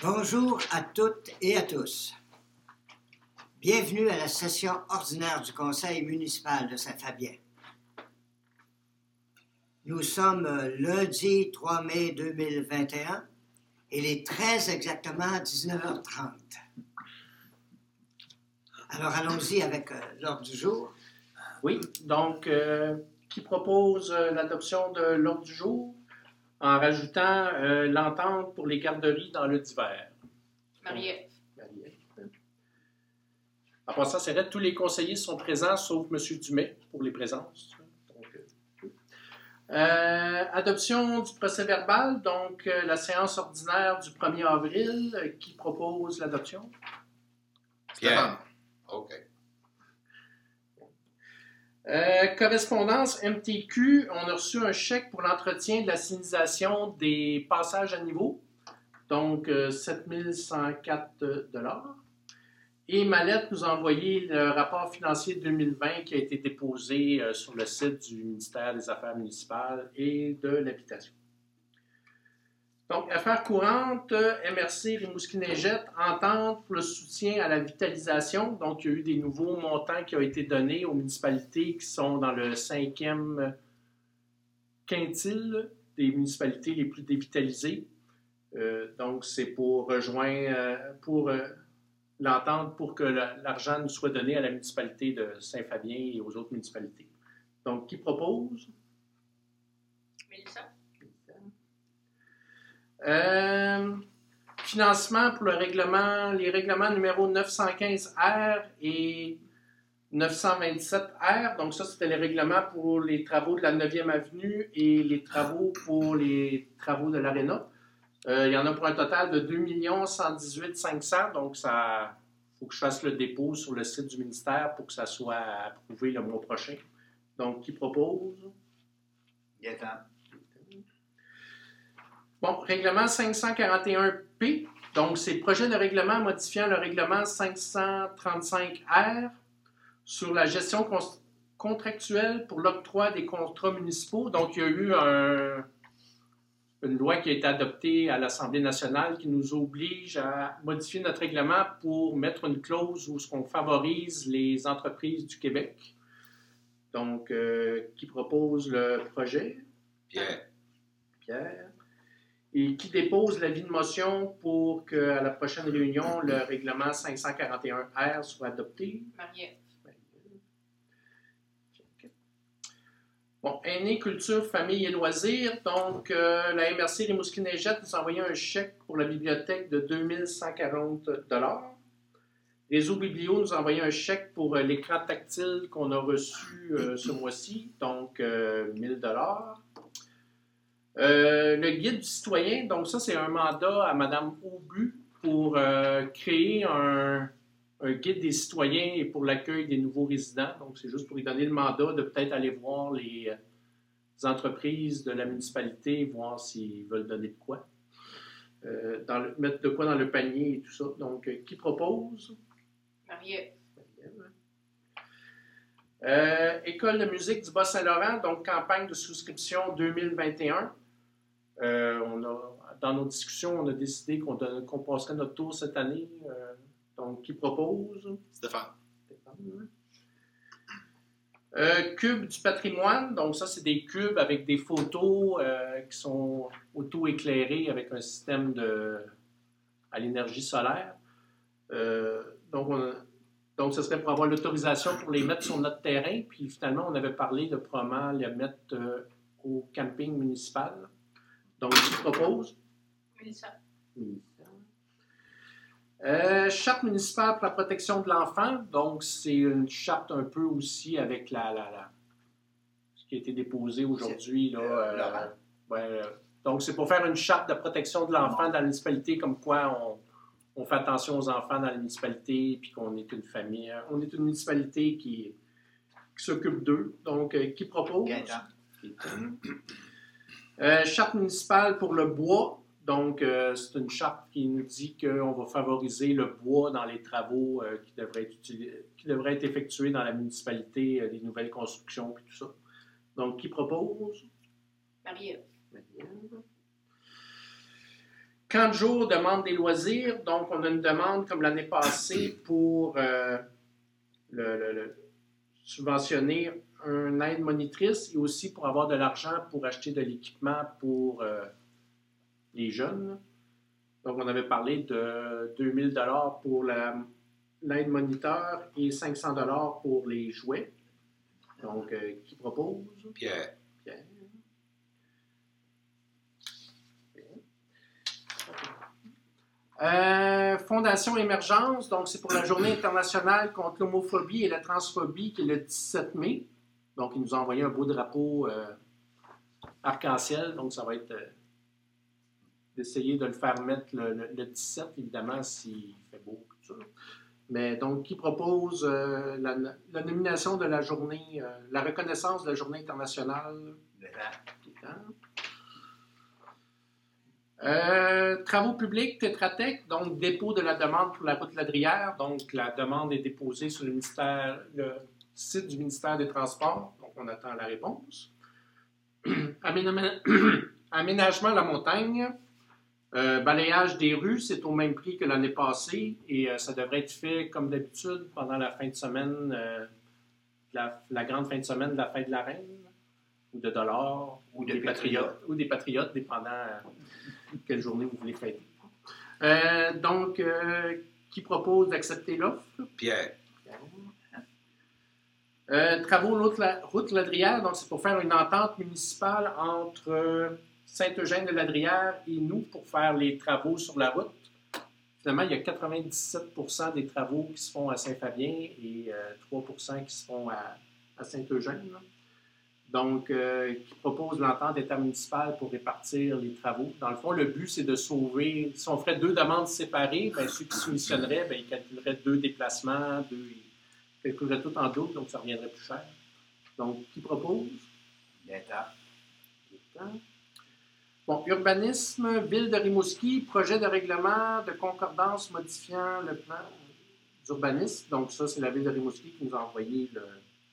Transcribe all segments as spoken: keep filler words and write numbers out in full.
Bonjour à toutes et à tous. Bienvenue à la session ordinaire du Conseil municipal de Saint-Fabien. Nous sommes lundi trois mai deux mille vingt et un et il est très exactement dix-neuf heures trente. Alors allons-y avec euh, l'ordre du jour. Oui, donc euh, qui propose euh, l'adoption de l'ordre du jour en rajoutant euh, l'entente pour les garderies dans le divers? Marie-Ève. Marie-Ève. En passant, c'est vrai, tous les conseillers sont présents, sauf M. Dumais pour les présences. Donc, euh, euh, adoption du procès-verbal, donc euh, la séance ordinaire du premier avril, euh, qui propose l'adoption? Pierre. OK. Euh, correspondance M T Q, on a reçu un chèque pour l'entretien de la signalisation des passages à niveau, donc euh, sept mille cent quatre dollars. Et Mallette nous a envoyé le rapport financier deux mille vingt qui a été déposé euh, sur le site du ministère des Affaires municipales et de l'Habitation. Donc, affaires courantes, M R C Rimouski-Neigette, entente pour le soutien à la vitalisation. Donc, il y a eu des nouveaux montants qui ont été donnés aux municipalités qui sont dans le cinquième quintile des municipalités les plus dévitalisées. Euh, donc, c'est pour rejoindre, euh, pour euh, l'entente pour que la, l'argent nous soit donné à la municipalité de Saint-Fabien et aux autres municipalités. Donc, qui propose? Mélissa. Euh, financement pour le règlement, les règlements numéro neuf cent quinze R et neuf cent vingt-sept R. Donc ça, c'était les règlements pour les travaux de la neuvième avenue et les travaux pour les travaux de l'Aréna. Euh, il y en a pour un total de deux millions cent dix-huit mille cinq cents. Donc ça, il faut que je fasse le dépôt sur le site du ministère pour que ça soit approuvé le mois prochain. Donc, qui propose? Gaétan. Bon, règlement cinq cent quarante et un P, donc c'est le projet de règlement modifiant le règlement cinq cent trente-cinq R sur la gestion con- contractuelle pour l'octroi des contrats municipaux. Donc, il y a eu un, une loi qui a été adoptée à l'Assemblée nationale qui nous oblige à modifier notre règlement pour mettre une clause où on favorise les entreprises du Québec. Donc, euh, qui propose le projet? Pierre. Pierre. Et qui dépose l'avis de motion pour qu'à la prochaine réunion, le règlement cinq cent quarante et un R soit adopté? Marie-Ève. Bon, aînés, culture, famille et loisirs. Donc, euh, la M R C Rimouski-Neigette nous a envoyé un chèque pour la bibliothèque de deux mille cent quarante dollars. Réseau Biblio nous a envoyé un chèque pour euh, l'écran tactile qu'on a reçu euh, ce mois-ci, donc euh, mille dollars. Euh, le guide du citoyen, donc ça, c'est un mandat à Mme Aubu pour euh, créer un, un guide des citoyens et pour l'accueil des nouveaux résidents. Donc, c'est juste pour lui donner le mandat de peut-être aller voir les, euh, les entreprises de la municipalité, voir s'ils veulent donner de quoi. Euh, dans le, mettre de quoi dans le panier et tout ça. Donc, euh, qui propose? Marie-Ève. Euh, École de musique du Bas-Saint-Laurent, donc campagne de souscription deux mille vingt et un. Euh, on a, dans nos discussions, on a décidé qu'on, donne, qu'on passerait notre tour cette année. Euh, donc, qui propose? Stéphane. Stéphane. Euh, cube du patrimoine, donc ça, c'est des cubes avec des photos euh, qui sont auto-éclairées avec un système de, à l'énergie solaire. Euh, donc, on a, donc, ce serait pour avoir l'autorisation pour les mettre sur notre terrain. Puis, finalement, on avait parlé de probablement les mettre euh, au camping municipal. Donc, qui propose? Mélissa. Euh, charte municipale pour la protection de l'enfant. Donc, c'est une charte un peu aussi avec la, la, la ce qui a été déposé aujourd'hui. Là, Euh, euh, ouais, donc, c'est pour faire une charte de protection de l'enfant dans la municipalité, comme quoi on, on fait attention aux enfants dans la municipalité, puis qu'on est une famille. On est une municipalité qui, qui s'occupe d'eux. Donc, euh, qui propose? Gaétan. Euh, charte municipale pour le bois. Donc, euh, c'est une charte qui nous dit qu'on va favoriser le bois dans les travaux euh, qui, devraient être utilis- qui devraient être effectués dans la municipalité, euh, des nouvelles constructions et tout ça. Donc, qui propose? Marie-Ève. Marie-Ève. Camp de jour, demande des loisirs. Donc, on a une demande comme l'année passée pour euh, le, le, le, subventionner une aide monitrice et aussi pour avoir de l'argent pour acheter de l'équipement pour euh, les jeunes. Donc, on avait parlé de deux mille dollars pour la, l'aide moniteur et cinq cents dollars pour les jouets. Donc, euh, qui propose? Pierre. Pierre. Euh, Fondation Émergence, donc c'est pour la Journée internationale contre l'homophobie et la transphobie qui est le dix-sept mai. Donc, ils nous ont envoyé un beau drapeau euh, arc-en-ciel, donc ça va être euh, d'essayer de le faire mettre le, le, le dix-sept, évidemment, s'il fait beau, tout ça. Mais donc, qui propose euh, la, la nomination de la journée, euh, la reconnaissance de la Journée internationale de la... Euh, travaux publics, Tétratec, donc dépôt de la demande pour la route Ladrière. Donc, la demande est déposée sur le, ministère, le site du ministère des Transports. Donc, on attend la réponse. Aménagement à la montagne. Euh, balayage des rues, c'est au même prix que l'année passée et euh, ça devrait être fait comme d'habitude pendant la fin de semaine, euh, la, la grande fin de semaine de la fête de la Reine, ou de dollars, ou, ou des patriotes, patriotes, ou des patriotes, dépendant euh, quelle journée vous voulez fêter. Euh, donc, euh, qui propose d'accepter l'offre? Pierre. Euh, travaux route Ladrière, donc c'est pour faire une entente municipale entre euh, Saint-Eugène-de-Ladrière et nous pour faire les travaux sur la route. Finalement, il y a quatre-vingt-dix-sept pour cent des travaux qui se font à Saint-Fabien et euh, trois pour cent qui se font à, à Saint-Eugène. Donc, euh, qui propose l'entente intermunicipale pour répartir les travaux. Dans le fond, le but, c'est de sauver... Si on ferait deux demandes séparées, bien, ceux qui soumissionneraient, bien, ils calculeraient deux déplacements, deux... ils calculeraient tout en double, donc ça reviendrait plus cher. Donc, qui propose? L'État. L'État. Bon, urbanisme, ville de Rimouski, projet de règlement de concordance modifiant le plan d'urbanisme. Donc, ça, c'est la ville de Rimouski qui nous a envoyé le...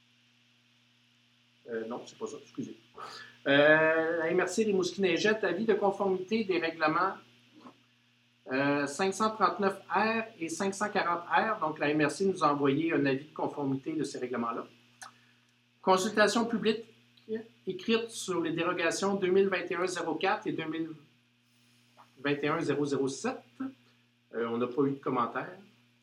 Euh, non, c'est pas ça, excusez. Euh, la M R C Rimouski-Neigette, avis de conformité des règlements euh, cinq cent trente-neuf R et cinq cent quarante R. Donc, la M R C nous a envoyé un avis de conformité de ces règlements-là. Consultation publique écrite sur les dérogations deux mille vingt et un zéro quatre et deux mille vingt et un zéro zéro sept. Euh, on n'a pas eu de commentaires.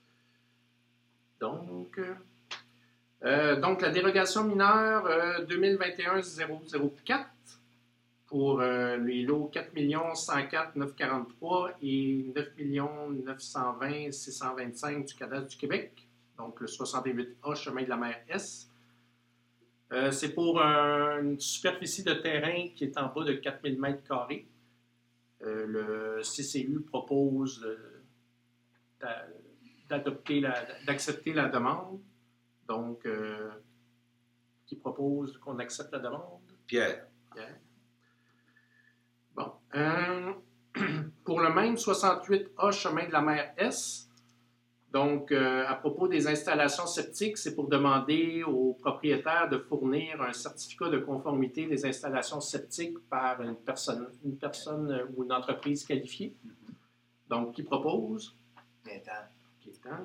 Donc... Euh, donc, la dérogation mineure euh, deux mille vingt et un zéro zéro quatre pour euh, les lots quatre millions cent quatre mille neuf cent quarante-trois et neuf millions neuf cent vingt mille six cent vingt-cinq du cadastre du Québec, donc le soixante-huit A, chemin de la mer Est. Euh, c'est pour un, une superficie de terrain qui est en bas de quatre mille mètres carrés. Euh, le C C U propose euh, d'adopter la, d'accepter la demande. Donc, euh, qui propose qu'on accepte la demande? Pierre. Pierre. Bon. Euh, pour le même soixante-huit A, chemin de la mer Est, donc, euh, à propos des installations septiques, c'est pour demander aux propriétaires de fournir un certificat de conformité des installations septiques par une personne, une personne ou une entreprise qualifiée. Donc, qui propose? L'État. L'État.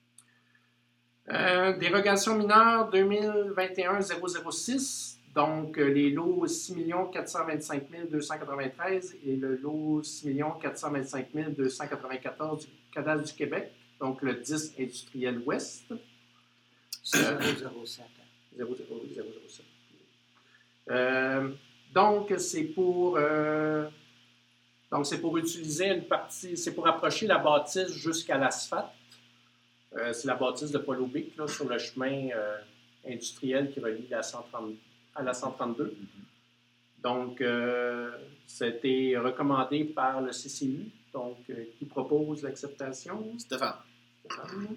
Euh, dérogation mineure deux mille vingt et un zéro zéro six, donc euh, les lots six millions quatre cent vingt-cinq mille deux cent quatre-vingt-treize et le lot six millions quatre cent vingt-cinq mille deux cent quatre-vingt-quatorze du cadastre du Québec, donc le dix industriel ouest. zéro zéro sept. zéro zéro sept. Euh, donc, c'est pour, euh, donc, c'est pour utiliser une partie, c'est pour approcher la bâtisse jusqu'à l'asphalte. Euh, c'est la bâtisse de Paul Aubic, là, sur le chemin euh, industriel qui relie la cent trente, à la cent trente-deux. Mm-hmm. Donc, euh, c'était recommandé par le C C U, donc, euh, qui propose l'acceptation. Stéphane. Stéphane.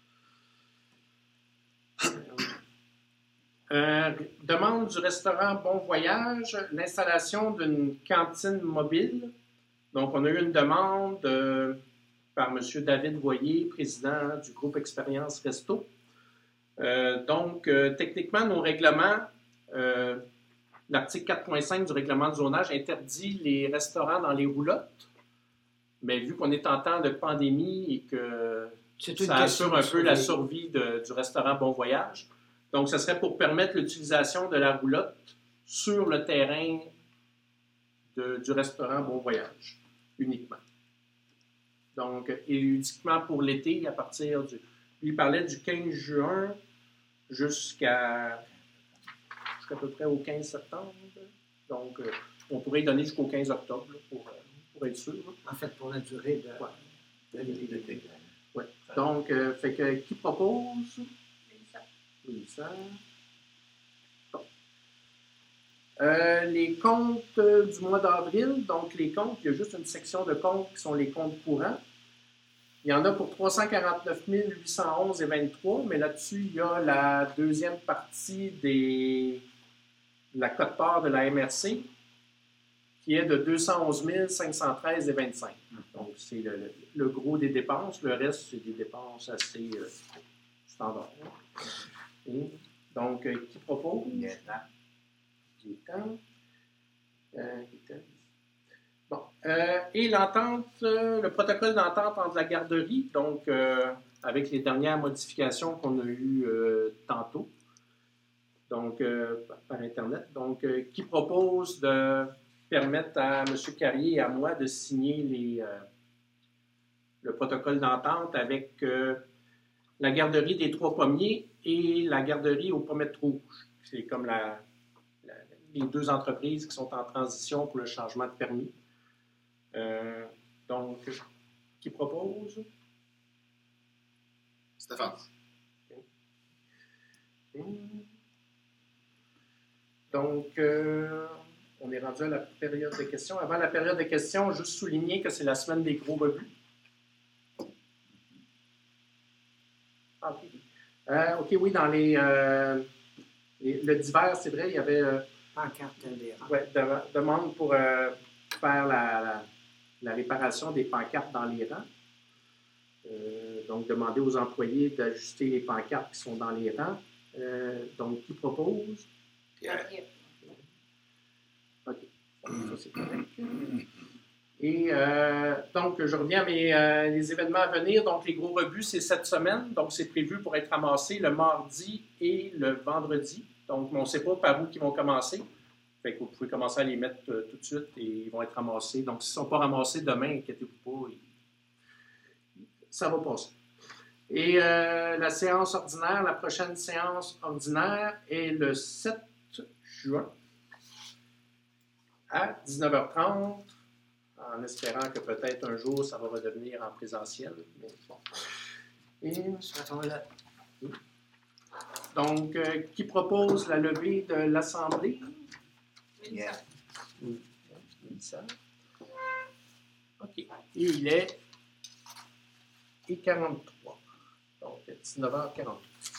Euh, demande du restaurant Bon Voyage, l'installation d'une cantine mobile. Donc, on a eu une demande... Euh, par M. David Voyer, président du groupe Expérience Resto. Euh, donc, euh, techniquement, nos règlements, euh, l'article quatre point cinq du règlement de zonage interdit les restaurants dans les roulottes. mais vu qu'on est en temps de pandémie et que C'est une ça question assure un de peu la survie. survie de- du restaurant Bon Voyage. Donc, ce serait pour permettre l'utilisation de la roulotte sur le terrain de- du restaurant Bon Voyage, uniquement. Donc, et uniquement pour l'été, à partir du... Lui, il parlait du quinze juin jusqu'à jusqu'à peu près au quinze septembre. Donc, euh, on pourrait y donner jusqu'au quinze octobre, là, pour, euh, pour être sûr. là. En fait, pour la durée de, Ouais. de l'été. Ouais. Donc, euh, fait que, qui propose? Mélissa. Mélissa. Bon. Euh, les comptes euh, du mois d'avril, donc les comptes, il y a juste une section de comptes qui sont les comptes courants. Il y en a pour trois cent quarante-neuf mille huit cent onze et vingt-trois, mais là-dessus, il y a la deuxième partie des, de la quote-part de la M R C, qui est de deux cent onze mille cinq cent treize et vingt-cinq. Donc, c'est le, le- le gros des dépenses. Le reste, c'est des dépenses assez euh, standards. Et donc, euh, qui propose? Gaétan. Gaétan. Euh, Gaétan. Bon. Euh, et l'entente, euh, le protocole d'entente entre la garderie, donc euh, avec les dernières modifications qu'on a eues euh, tantôt, donc euh, par Internet, donc euh, qui propose de permettre à M. Carrier et à moi de signer les, euh, le protocole d'entente avec euh, la garderie des Trois Pommiers et la garderie aux Pommettes Rouges. C'est comme la, la- les deux entreprises qui sont en transition pour le changement de permis. Euh, donc, qui propose? Stéphane. Donc, euh, on est rendu à la période de questions. Avant la période de questions, juste souligner que c'est la semaine des gros rebuts. Ah, OK. Euh, OK, oui, dans les, euh, les- le divers, c'est vrai, il y avait euh, Pancarte des rangs. ouais, de- demande pour euh, faire la, la- la réparation des pancartes dans les rangs. Euh, donc, demander aux employés d'ajuster les pancartes qui sont dans les rangs. Euh, donc, qui propose? Pierre. Marie-Ève. OK. Ça, c'est correct. Et euh, donc, je reviens à mes, euh, les événements à venir. Donc, les gros rebuts, c'est cette semaine. Donc, c'est prévu pour être ramassé le mardi et le vendredi. Donc, on ne sait pas par où ils vont commencer. Fait que vous pouvez commencer à les mettre euh, tout de suite et ils vont être ramassés. Donc, s'ils ne sont pas ramassés demain, inquiétez-vous pas, ils- ça va passer. Et euh, la séance ordinaire, la prochaine séance ordinaire est le sept juin à dix-neuf heures trente, en espérant que peut-être un jour ça va redevenir en présentiel. Mais bon. Et Serons-là. donc, euh, qui propose la levée de l'Assemblée? Mélissa. Oui. Ça. OK. Et il est et quarante-trois. Donc, dix-neuf heures quarante-trois.